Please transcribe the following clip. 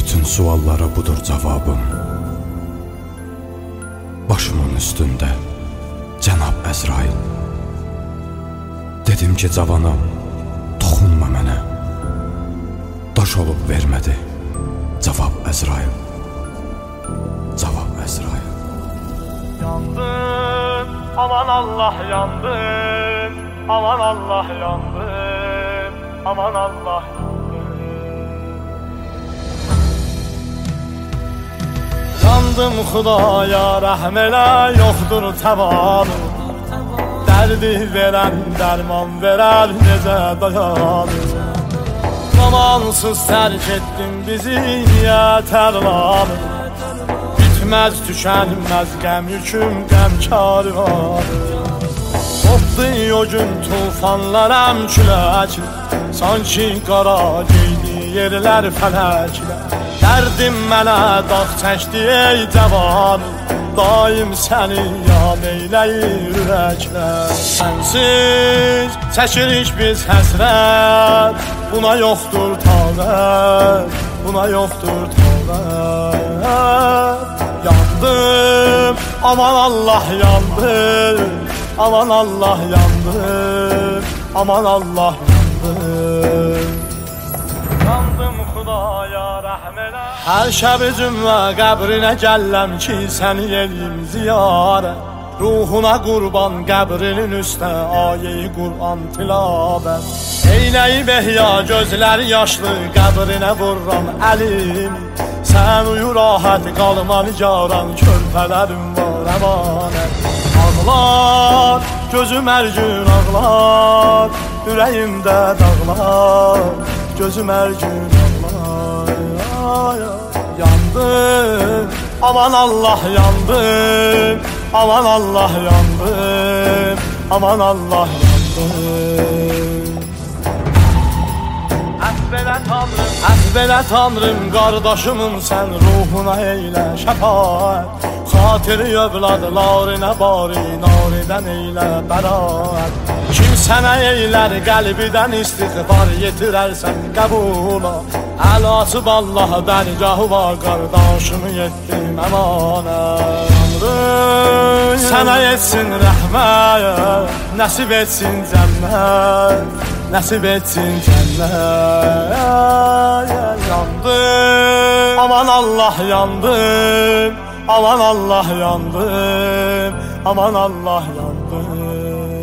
Bütün suallara budur cavabım. Başımın üstündə Cənab Əzrail. Dedim ki cavanam, toxunma mənə. Daş olub vermədi cavab Əzrail. Cavab Əzrail. Yandım, aman Allah yandım, aman Allah yandım, aman Allah yandım. Yandım Xudaya rəhm elə, yoxdur təvanı. Dərdi verən, dərman verər, necə dayanır. Zamansız tərk etdim bizi, niyə tərlanı. Bitməz, tükənməz qəm yüküm, qəmkarı var. Qopdu o gün tufanlar küləklə, sanki qara geydi yerlər fələklə. Dərdim mənə dağ çəkdi ey cavan, daim səni yad eyləyir ürəklər. Sənsiz çəkirik biz həsrət, buna yoxdur taqət, buna yoxdur taqət. Yandım, aman Allah yandım, aman Allah yandım, aman Allah yandım. Yandım Xudaya rəhm elə. Hər şəb cümlə qəbrinə gəlləm ki, səni eləyim ziyarət. Ruhuna qurban qəbrinin üstə ayə-i Qur'an tilavət. Eynəyib ehya gözləri yaşlı qəbrinə vururam əlimi. Sən uyu rahat qalma nigaran, körpələrim var əmanət. Ağlar, gözüm hər gün ağlar, ürəyimdə dağlar, gözüm hər gün ağlar. Yandım, aman Allah yandım, aman Allah yandım, aman Allah yandım. Əhv elə Tanrım, qardaşımın sən ruhuna eylə şəfaət. Xatiri övladlarına bari naridən eylə bəraət. Kim sənə eylər qəlbidən istiğfar, yetirərsən qəbula. Əl açıb Allah dərgahı var, qardaşımı yetdim əmanət. Tanrım sənə etsin rəhmət, nəsib etsin cənnət, nəsib etsin cənnət. Yandım, aman Allah yandım, aman Allah yandım, aman Allah yandım.